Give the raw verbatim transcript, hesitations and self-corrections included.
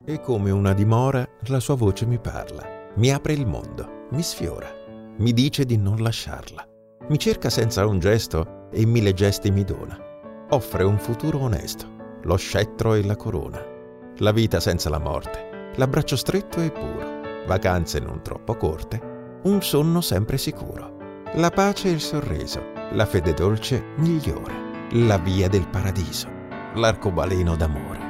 E come una dimora la sua voce mi parla, mi apre il mondo, mi sfiora, mi dice di non lasciarla. Mi cerca senza un gesto e mille gesti mi dona. Offre un futuro onesto, lo scettro e la corona. La vita senza la morte, l'abbraccio stretto e puro, vacanze non troppo corte, un sonno sempre sicuro. La pace e il sorriso, la fede dolce migliore, la via del paradiso, l'arcobaleno d'amore.